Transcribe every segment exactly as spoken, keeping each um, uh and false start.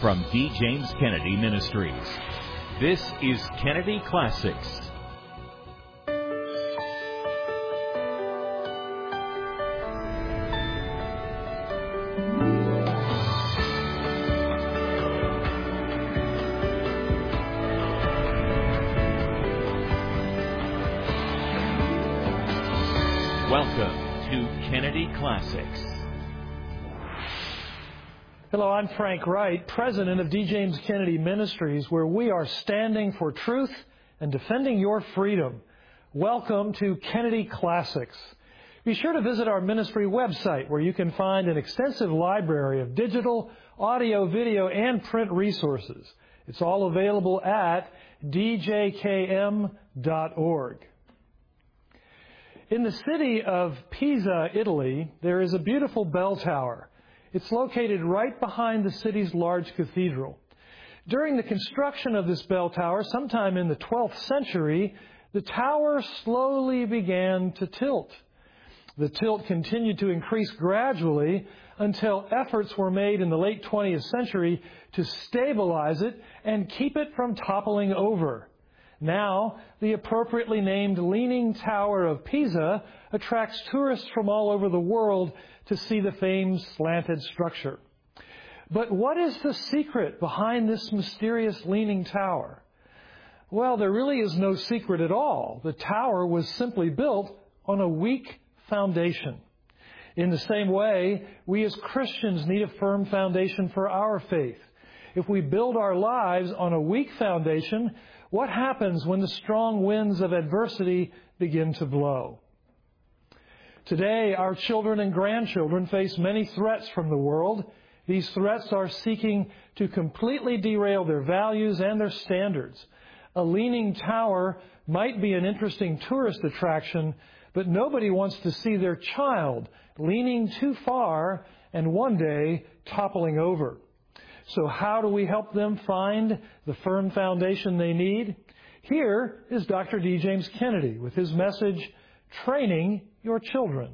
from D. James Kennedy Ministries. This is Kennedy Classics. Welcome to Kennedy Classics. Hello, I'm Frank Wright, president of D. James Kennedy Ministries, where we are standing for truth and defending your freedom. Welcome to Kennedy Classics. Be sure to visit our ministry website, where you can find an extensive library of digital, audio, video, and print resources. It's all available at d j k m dot org. In the city of Pisa, Italy, there is a beautiful bell tower. It's located right behind the city's large cathedral. During the construction of this bell tower, sometime in the twelfth century, the tower slowly began to tilt. The tilt continued to increase gradually until efforts were made in the late twentieth century to stabilize it and keep it from toppling over. Now, the appropriately named Leaning Tower of Pisa attracts tourists from all over the world to see the famed slanted structure. But what is the secret behind this mysterious leaning tower? Well, there really is no secret at all. The tower was simply built on a weak foundation. In the same way, we as Christians need a firm foundation for our faith. If we build our lives on a weak foundation, what happens when the strong winds of adversity begin to blow? Today, our children and grandchildren face many threats from the world. These threats are seeking to completely derail their values and their standards. A leaning tower might be an interesting tourist attraction, but nobody wants to see their child leaning too far and one day toppling over. So how do we help them find the firm foundation they need? Here is Doctor D. James Kennedy with his message, Training Your Children.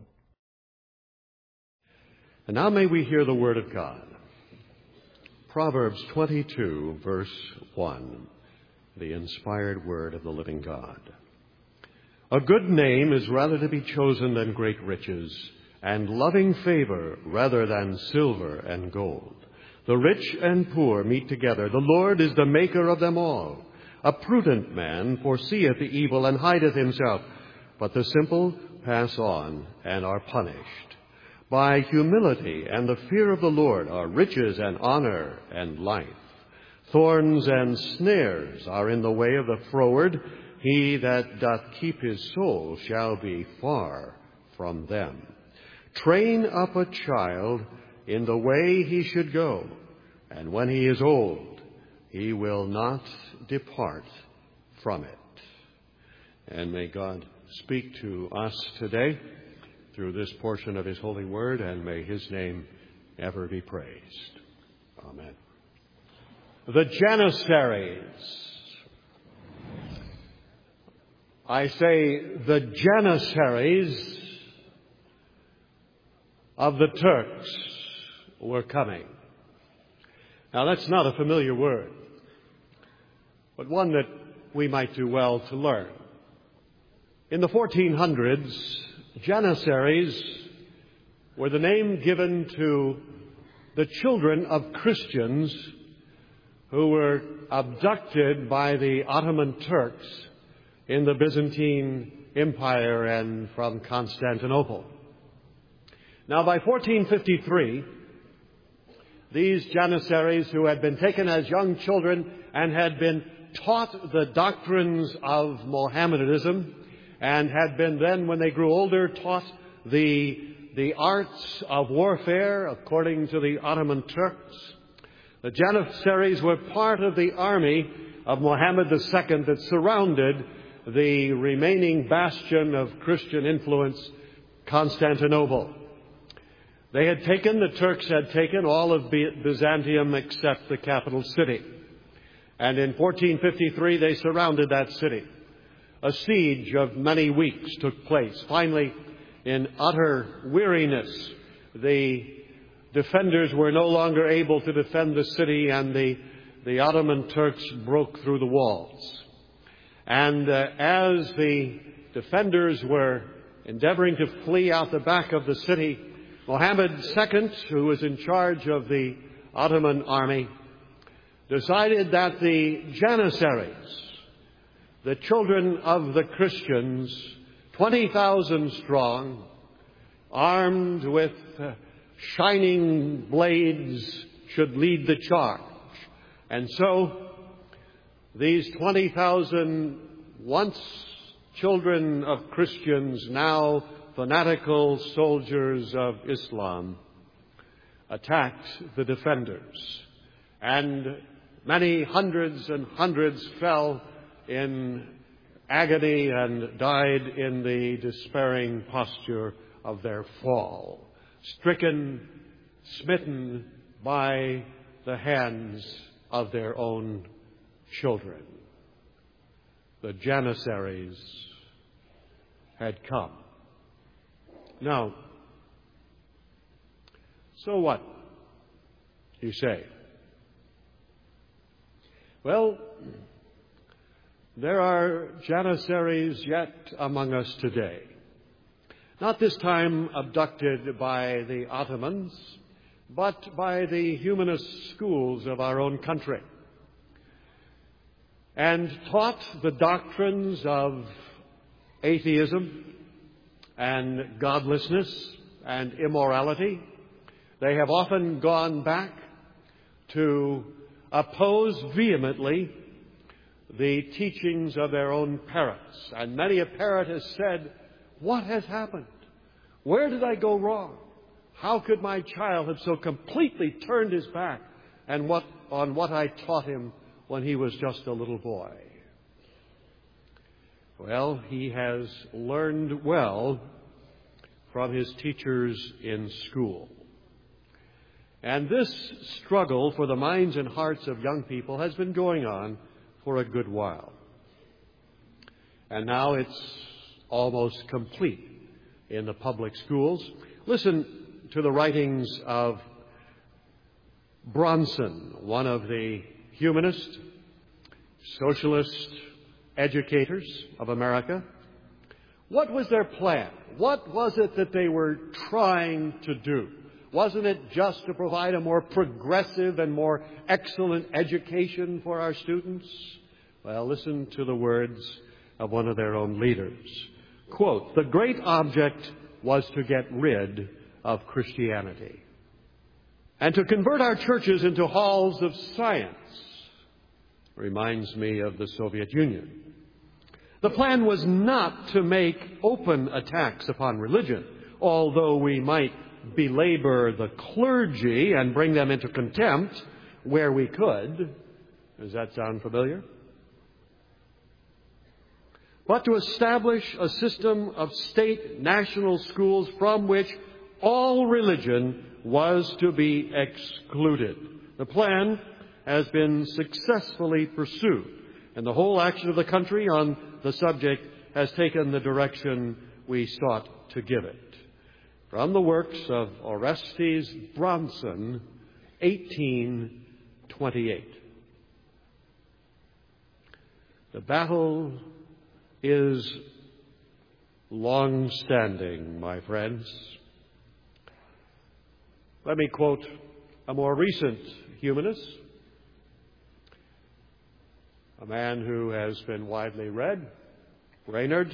And now may we hear the Word of God. Proverbs twenty-two, verse one, the inspired Word of the living God. A good name is rather to be chosen than great riches, and loving favor rather than silver and gold. The rich and poor meet together. The Lord is the maker of them all. A prudent man foreseeth the evil and hideth himself, but the simple pass on and are punished. By humility and the fear of the Lord are riches and honor and life. Thorns and snares are in the way of the froward. He that doth keep his soul shall be far from them. Train up a child in the way he should go, and when he is old, he will not depart from it. And may God speak to us today through this portion of His holy word, and may His name ever be praised. Amen. The Janissaries. I say the Janissaries of the Turks were coming. Now, that's not a familiar word, but one that we might do well to learn. In the fourteen hundreds, Janissaries were the name given to the children of Christians who were abducted by the Ottoman Turks in the Byzantine Empire and from Constantinople. Now, by fourteen fifty-three, these Janissaries, who had been taken as young children and had been taught the doctrines of Mohammedanism, and had been then, when they grew older, taught the, the arts of warfare according to the Ottoman Turks. The Janissaries were part of the army of Mohammed the Second that surrounded the remaining bastion of Christian influence, Constantinople. They had taken, the Turks had taken all of Byzantium except the capital city. And in fourteen fifty-three, they surrounded that city. A siege of many weeks took place. Finally, in utter weariness, the defenders were no longer able to defend the city, and the, the Ottoman Turks broke through the walls. And uh, as the defenders were endeavoring to flee out the back of the city, Mohammed the Second, who was in charge of the Ottoman army, decided that the Janissaries, the children of the Christians, twenty thousand strong, armed with uh, shining blades, should lead the charge. And so these twenty thousand once children of Christians, now fanatical soldiers of Islam, attacked the defenders. And many hundreds and hundreds fell in agony and died in the despairing posture of their fall, stricken, smitten by the hands of their own children. The Janissaries had come. Now, so what, you say? Well, there are Janissaries yet among us today. Not this time abducted by the Ottomans, but by the humanist schools of our own country, and taught the doctrines of atheism and godlessness and immorality. They have often gone back to oppose vehemently the teachings of their own parents. And many a parent has said, "What has happened? Where did I go wrong? How could my child have so completely turned his back and what, on what I taught him when he was just a little boy?" Well, he has learned well from his teachers in school. And this struggle for the minds and hearts of young people has been going on for a good while. And now it's almost complete in the public schools. Listen to the writings of Bronson, one of the humanist, socialist educators of America. What was their plan? What was it that they were trying to do? Wasn't it just to provide a more progressive and more excellent education for our students? Well, listen to the words of one of their own leaders. Quote, "The great object was to get rid of Christianity and to convert our churches into halls of science." Reminds me of the Soviet Union. The plan was not to make open attacks upon religion, although we might belabor the clergy and bring them into contempt where we could. Does that sound familiar? But to establish a system of state national schools from which all religion was to be excluded. The plan has been successfully pursued, and the whole action of the country on the subject has taken the direction we sought to give it. From the works of Orestes Bronson, eighteen twenty-eight. The battle is long-standing, my friends. Let me quote a more recent humanist, a man who has been widely read, Reynard,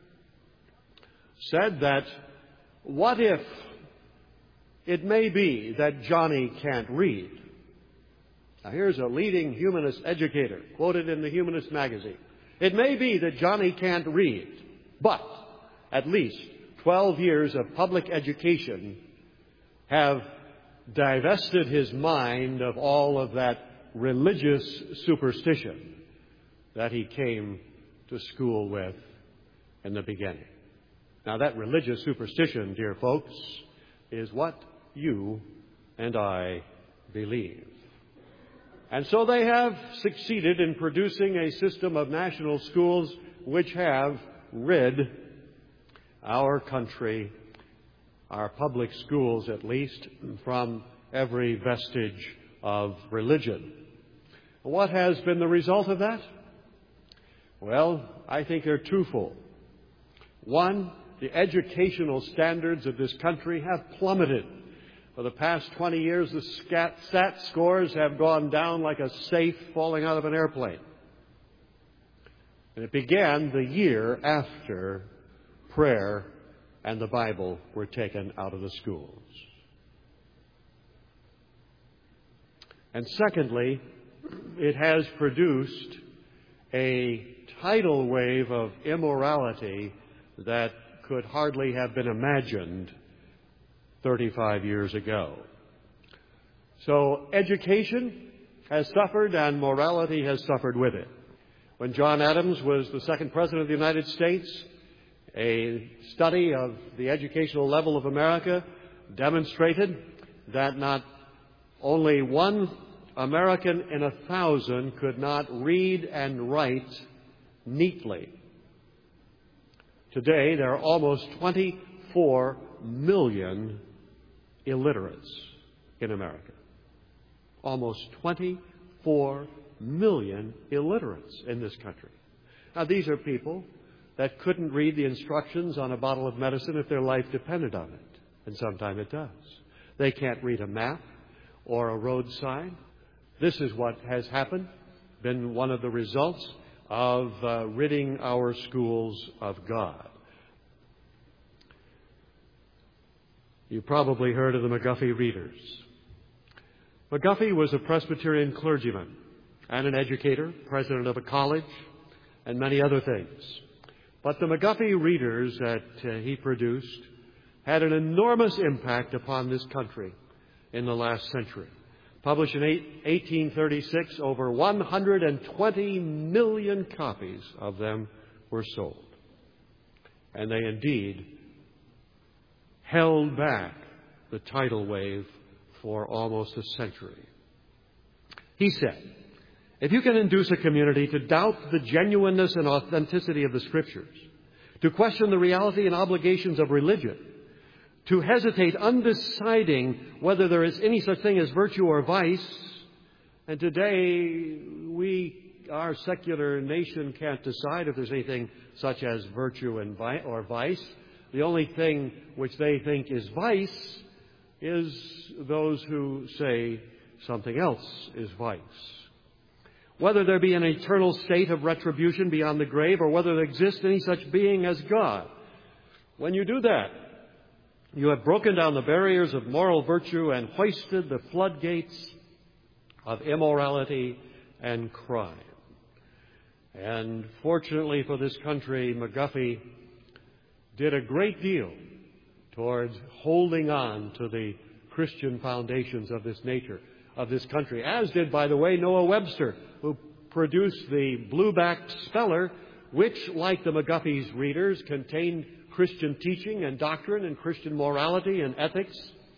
said that, "What if it may be that Johnny can't read?" Now here's a leading humanist educator, quoted in the Humanist magazine. "It may be that Johnny can't read, but at least twelve years of public education have divested his mind of all of that religious superstition that he came to school with in the beginning." Now, that religious superstition, dear folks, is what you and I believe. And so they have succeeded in producing a system of national schools which have rid our country, our public schools at least, from every vestige of religion. What has been the result of that? Well, I think they're twofold. One, the educational standards of this country have plummeted. For the past twenty years, the SAT scores have gone down like a safe falling out of an airplane. And it began the year after prayer and the Bible were taken out of the schools. And secondly, it has produced a tidal wave of immorality that could hardly have been imagined thirty-five years ago. So education has suffered and morality has suffered with it. When John Adams was the second president of the United States, a study of the educational level of America demonstrated that not only one American in a thousand could not read and write neatly. Today, there are almost twenty-four million illiterates in America. Almost twenty-four million illiterates in this country. Now, these are people that couldn't read the instructions on a bottle of medicine if their life depended on it. And sometimes it does. They can't read a map or a road sign. This is what has happened, been one of the results of uh, ridding our schools of God. You probably heard of the McGuffey Readers. McGuffey was a Presbyterian clergyman and an educator, president of a college, and many other things. But the McGuffey Readers that uh, he produced had an enormous impact upon this country in the last century. Published in eighteen thirty-six, over one hundred twenty million copies of them were sold. And they indeed held back the tidal wave for almost a century. He said, if you can induce a community to doubt the genuineness and authenticity of the Scriptures, to question the reality and obligations of religion, to hesitate undeciding whether there is any such thing as virtue or vice, and today we, our secular nation, can't decide if there's anything such as virtue and vi- or vice. The only thing which they think is vice is those who say something else is vice. Whether there be an eternal state of retribution beyond the grave, or whether there exists any such being as God. When you do that, you have broken down the barriers of moral virtue and hoisted the floodgates of immorality and crime. And fortunately for this country, McGuffey did a great deal towards holding on to the Christian foundations of this nature, of this country, as did, by the way, Noah Webster, who produced the blue-backed speller, which, like the McGuffey's Readers, contained Christian teaching and doctrine and Christian morality and ethics.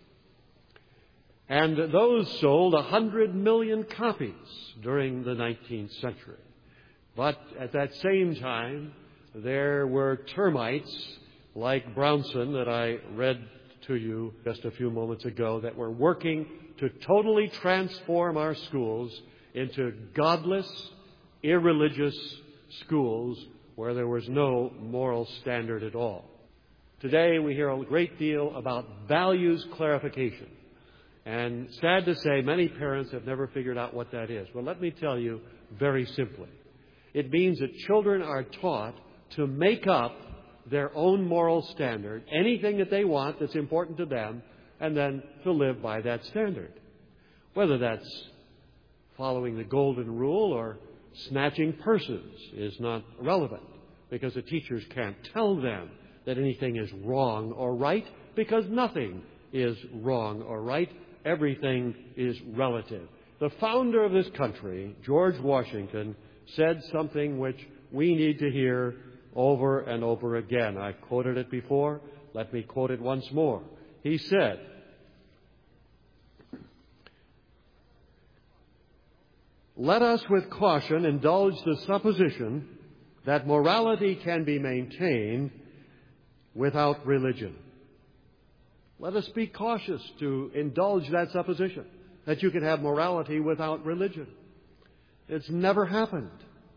And those sold a hundred million copies during the nineteenth century. But at that same time, there were termites like Brownson that I read to you just a few moments ago that were working to totally transform our schools into godless, irreligious schools where there was no moral standard at all. Today we hear a great deal about values clarification. And sad to say, many parents have never figured out what that is. Well, let me tell you very simply. It means that children are taught to make up their own moral standard, anything that they want that's important to them, and then to live by that standard. Whether that's following the golden rule or snatching purses is not relevant, because the teachers can't tell them that anything is wrong or right, because nothing is wrong or right. Everything is relative. The founder of this country, George Washington, said something which we need to hear over and over again. I quoted it before. Let me quote it once more. He said, "Let us with caution indulge the supposition that morality can be maintained without religion." Let us be cautious to indulge that supposition that you can have morality without religion. It's never happened.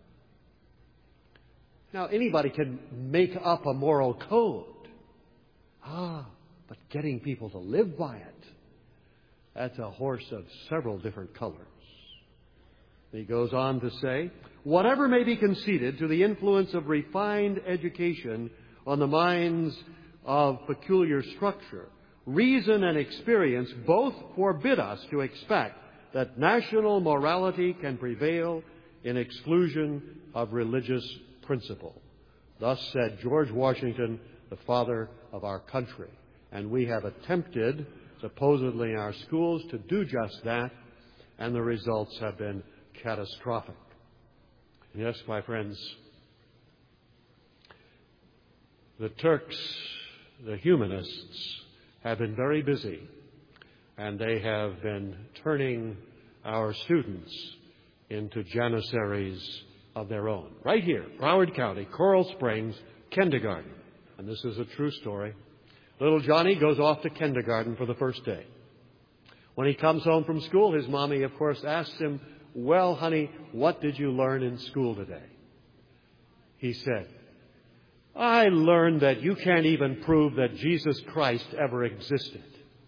Now, anybody can make up a moral code. Ah, but getting people to live by it, that's a horse of several different colors. He goes on to say, whatever may be conceded to the influence of refined education on the minds of peculiar structure, reason and experience both forbid us to expect that national morality can prevail in exclusion of religious principle. Thus said George Washington, the father of our country. And we have attempted, supposedly in our schools, to do just that, and the results have been catastrophic. Yes, my friends, the Turks, the humanists, have been very busy, and they have been turning our students into janissaries of their own. Right here, Broward County, Coral Springs, kindergarten. And this is a true story. Little Johnny goes off to kindergarten for the first day. When he comes home from school, his mommy, of course, asks him, well, honey, what did you learn in school today? He said, I learned that you can't even prove that Jesus Christ ever existed.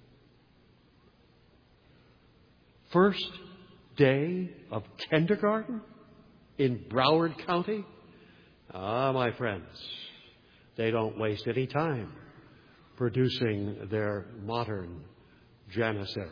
First day of kindergarten in Broward County? Ah, my friends, they don't waste any time producing their modern janissaries.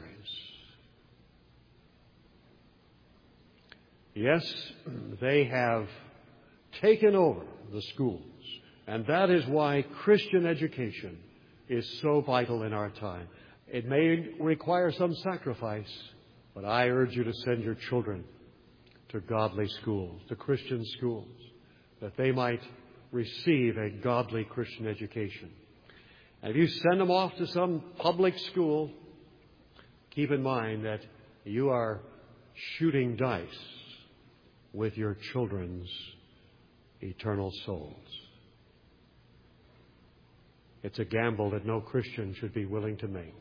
Yes, they have taken over the schools, and that is why Christian education is so vital in our time. It may require some sacrifice, but I urge you to send your children to godly schools, to Christian schools, that they might receive a godly Christian education. And if you send them off to some public school, keep in mind that you are shooting dice with your children's eternal souls. It's a gamble that no Christian should be willing to make.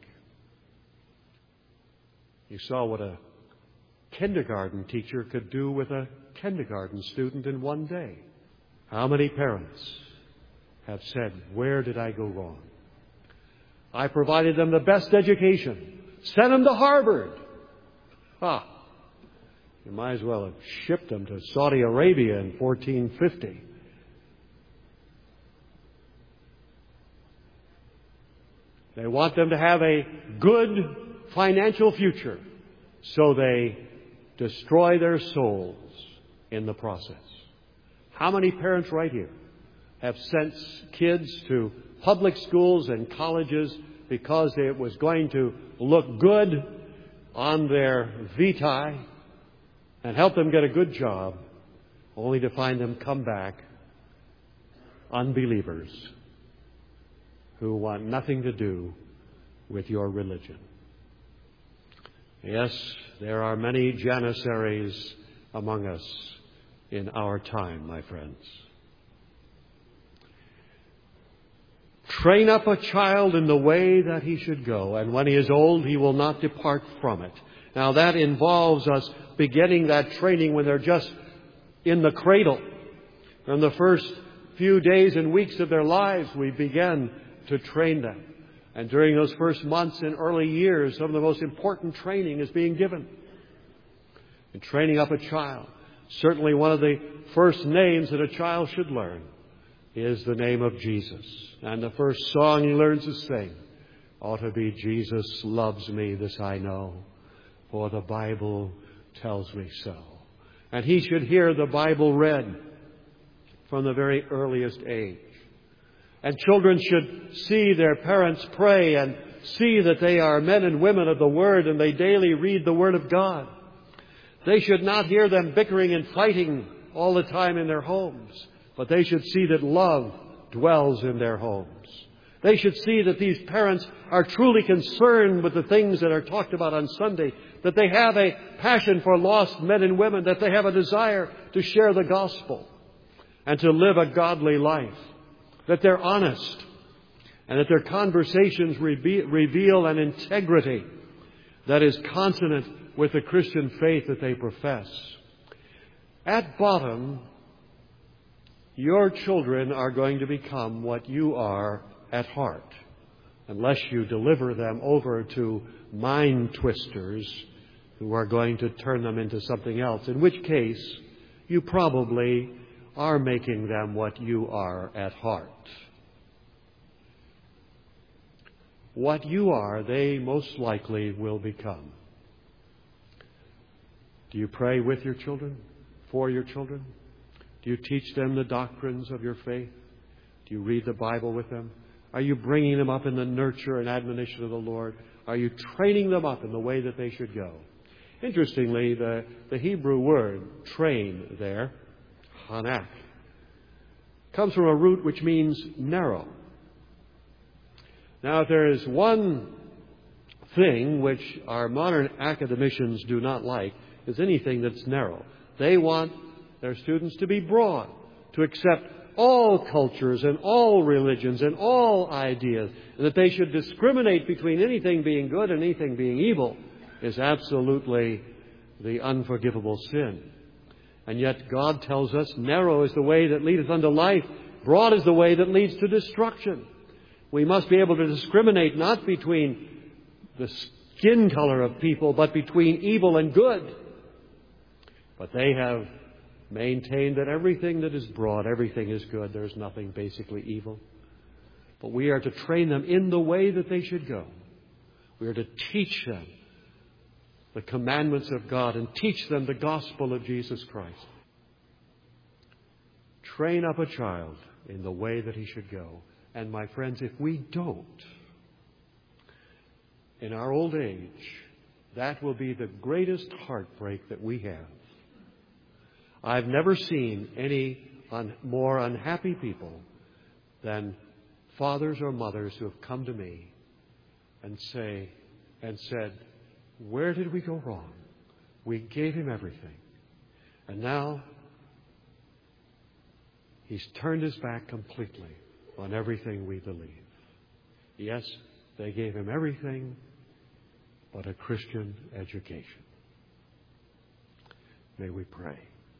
You saw what a kindergarten teacher could do with a kindergarten student in one day. How many parents have said, where did I go wrong? I provided them the best education. Sent them to Harvard. Ah, you might as well have shipped them to Saudi Arabia in fourteen fifty. They want them to have a good financial future, so they destroy their souls in the process. How many parents right here have sent kids to public schools and colleges because it was going to look good on their vitae and help them get a good job, only to find them come back unbelievers who want nothing to do with your religion? Yes, there are many janissaries among us in our time, my friends. Train up a child in the way that he should go, and when he is old, he will not depart from it. Now, that involves us beginning that training when they're just in the cradle. From the first few days and weeks of their lives, we begin to train them. And during those first months and early years, some of the most important training is being given. In training up a child, certainly one of the first names that a child should learn is the name of Jesus. And the first song he learns to sing ought to be, Jesus loves me, this I know, for the Bible tells me so. And he should hear the Bible read from the very earliest age. And children should see their parents pray and see that they are men and women of the Word and they daily read the Word of God. They should not hear them bickering and fighting all the time in their homes, but they should see that love dwells in their homes. They should see that these parents are truly concerned with the things that are talked about on Sunday, that they have a passion for lost men and women, that they have a desire to share the gospel and to live a godly life, that they're honest, and that their conversations rebe- reveal an integrity that is consonant with the Christian faith that they profess. At bottom, your children are going to become what you are at heart, unless you deliver them over to mind twisters who are going to turn them into something else, in which case you probably are making them what you are at heart. What you are, they most likely will become. Do you pray with your children, for your children? Do you teach them the doctrines of your faith? Do you read the Bible with them? Are you bringing them up in the nurture and admonition of the Lord? Are you training them up in the way that they should go? Interestingly, the, the Hebrew word train there, hanak, comes from a root which means narrow. Now, if there is one thing which our modern academicians do not like, is anything that's narrow. They want their students to be broad, to accept all cultures and all religions and all ideas, and that they should discriminate between anything being good and anything being evil is absolutely the unforgivable sin. And yet God tells us, narrow is the way that leadeth unto life, broad is the way that leads to destruction. We must be able to discriminate not between the skin color of people, but between evil and good. But they have maintained that everything that is broad, everything is good. There's nothing basically evil. But we are to train them in the way that they should go. We are to teach them the commandments of God and teach them the gospel of Jesus Christ. Train up a child in the way that he should go. And my friends, if we don't, in our old age, that will be the greatest heartbreak that we have. I've never seen any un- more unhappy people than fathers or mothers who have come to me and say and said, where did we go wrong? We gave him everything. And now he's turned his back completely on everything we believe. Yes, they gave him everything but a Christian education. May we pray.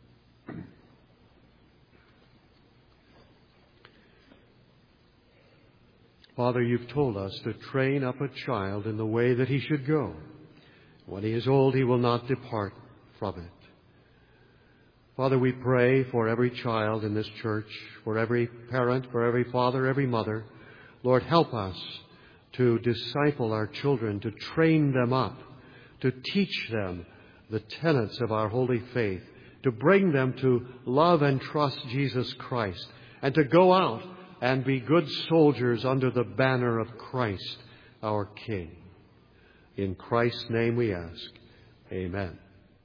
Father, you've told us to train up a child in the way that he should go. When he is old, he will not depart from it. Father, we pray for every child in this church, for every parent, for every father, every mother. Lord, help us to disciple our children, to train them up, to teach them the tenets of our holy faith, to bring them to love and trust Jesus Christ, and to go out and be good soldiers under the banner of Christ, our King. In Christ's name we ask. Amen.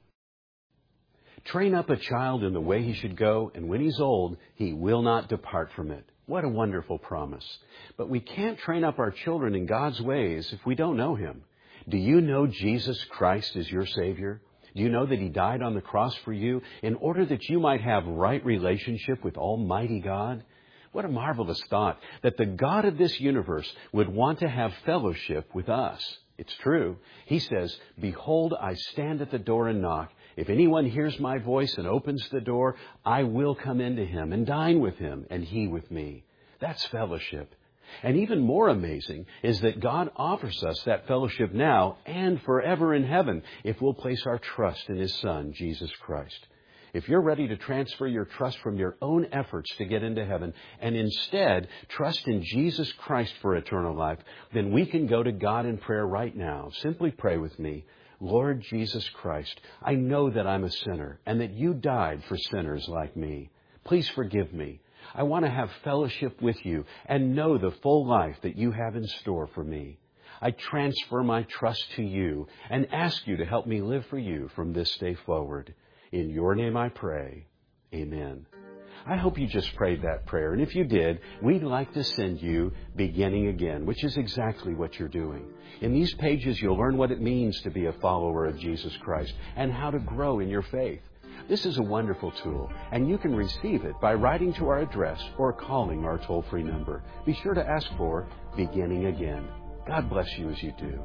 Train up a child in the way he should go, and when he's old, he will not depart from it. What a wonderful promise. But we can't train up our children in God's ways if we don't know Him. Do you know Jesus Christ is your Savior? Do you know that He died on the cross for you in order that you might have right relationship with Almighty God? What a marvelous thought that the God of this universe would want to have fellowship with us. It's true. He says, behold, I stand at the door and knock. If anyone hears my voice and opens the door, I will come into him and dine with him and he with me. That's fellowship. And even more amazing is that God offers us that fellowship now and forever in heaven if we'll place our trust in His Son, Jesus Christ. If you're ready to transfer your trust from your own efforts to get into heaven and instead trust in Jesus Christ for eternal life, then we can go to God in prayer right now. Simply pray with me. Lord Jesus Christ, I know that I'm a sinner and that You died for sinners like me. Please forgive me. I want to have fellowship with You and know the full life that You have in store for me. I transfer my trust to You and ask You to help me live for You from this day forward. In Your name I pray. Amen. I hope you just prayed that prayer. And if you did, we'd like to send you Beginning Again, which is exactly what you're doing. In these pages, you'll learn what it means to be a follower of Jesus Christ and how to grow in your faith. This is a wonderful tool, and you can receive it by writing to our address or calling our toll-free number. Be sure to ask for Beginning Again. God bless you as you do.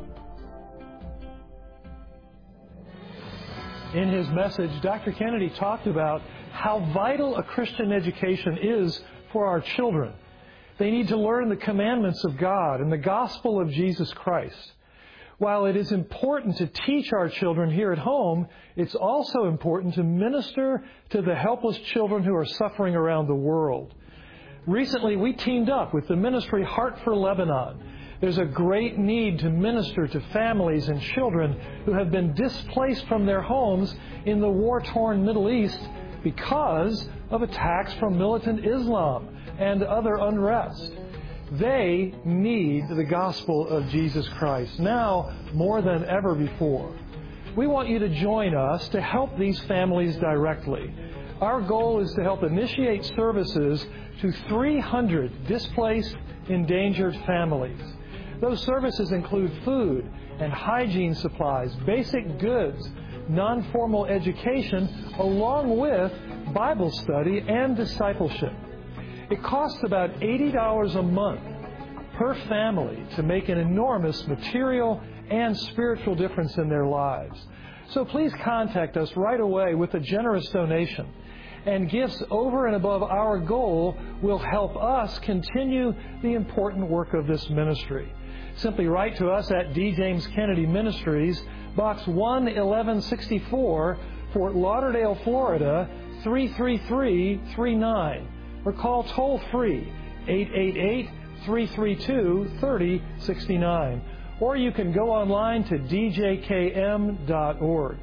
In his message, Doctor Kennedy talked about how vital a Christian education is for our children. They need to learn the commandments of God and the gospel of Jesus Christ. While it is important to teach our children here at home, it's also important to minister to the helpless children who are suffering around the world. Recently, we teamed up with the ministry Heart for Lebanon. There's a great need to minister to families and children who have been displaced from their homes in the war-torn Middle East because of attacks from militant Islam and other unrest. They need the gospel of Jesus Christ now more than ever before. We want you to join us to help these families directly. Our goal is to help initiate services to three hundred displaced, endangered families. Those services include food and hygiene supplies, basic goods, non-formal education, along with Bible study and discipleship. It costs about eighty dollars a month per family to make an enormous material and spiritual difference in their lives. So please contact us right away with a generous donation. And gifts over and above our goal will help us continue the important work of this ministry. Simply write to us at D. James Kennedy Ministries, Box one eleven sixty-four, Fort Lauderdale, Florida, three three three three nine. Or call toll-free eight eight eight, three three two, three oh six nine. Or you can go online to d j k m dot org.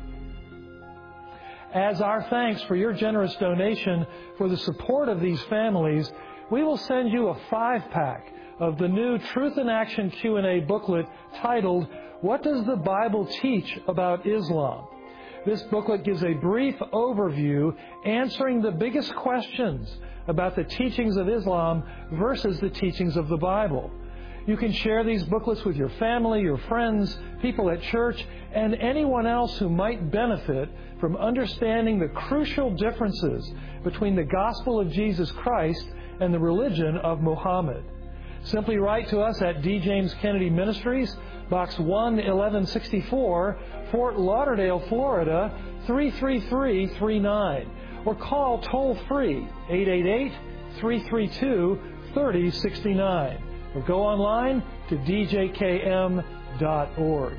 As our thanks for your generous donation for the support of these families, we will send you a five-pack of the new Truth in Action Q and A booklet titled, What Does the Bible Teach About Islam? This booklet gives a brief overview answering the biggest questions about the teachings of Islam versus the teachings of the Bible. You can share these booklets with your family, your friends, people at church, and anyone else who might benefit from understanding the crucial differences between the gospel of Jesus Christ and the religion of Muhammad. Simply write to us at D. James Kennedy Ministries, Box one eleven sixty-four, Fort Lauderdale, Florida, three three three three nine. Or call toll-free eight eight eight, three three two, three oh six nine. Or go online to d j k m dot org.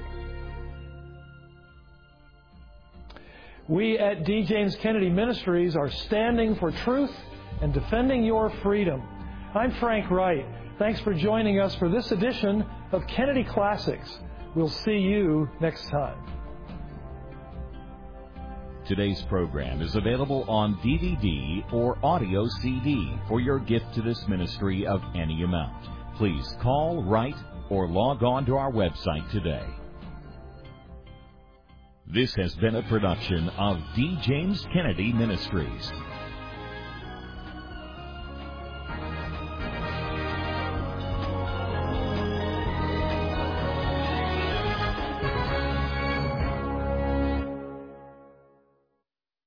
We at D. James Kennedy Ministries are standing for truth and defending your freedom. I'm Frank Wright. Thanks for joining us for this edition of Kennedy Classics. We'll see you next time. Today's program is available on D V D or audio C D for your gift to this ministry of any amount. Please call, write, or log on to our website today. This has been a production of D. James Kennedy Ministries.